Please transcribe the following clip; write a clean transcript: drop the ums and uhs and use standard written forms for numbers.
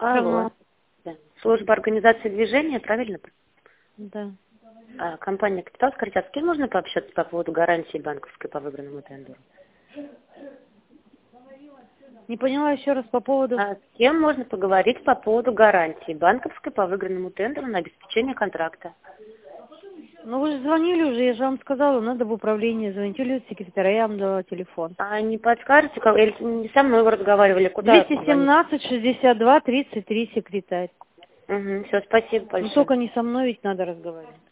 Алло. Да. Служба организации движения, правильно? Да. Компания «Капитал». Скажите, а с кем можно пообщаться по поводу гарантии банковской по выбранному тендеру? Не поняла еще раз по поводу... А с кем можно поговорить по поводу гарантии банковской по выигранному тендеру на обеспечение контракта? Ну вы же звонили уже, я же вам сказала, надо в управление звонить, или секретарям давала телефон. А не подскажете, как... или не со мной вы разговаривали, куда звонить? 217-62-33, секретарь. Угу, все, спасибо Ну большое. только не со мной ведь надо разговаривать.